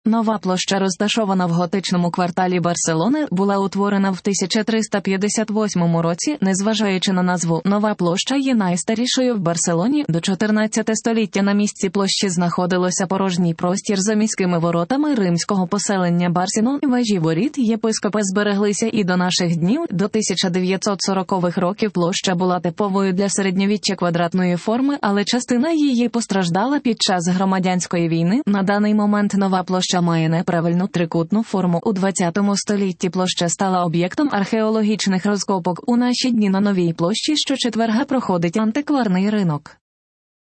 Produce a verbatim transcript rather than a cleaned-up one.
Нова площа, розташована в готичному кварталі Барселони, була утворена в тисяча триста п'ятдесят восьмому році. Незважаючи на назву, Нова площа є найстарішою в Барселоні. До чотирнадцятого століття на місці площі знаходилося порожній простір за міськими воротами римського поселення Барсіно. Вежі воріт єпископи збереглися і до наших днів. До тисяча дев'ятсот сорокових років площа була типовою для середньовіччя квадратної форми, але частина її постраждала під час громадянської війни. На даний момент Нова площа має неправильну трикутну форму. У двадцятому столітті площа стала об'єктом археологічних розкопок. У наші дні на Новій площі щочетверга проходить антикварний ринок.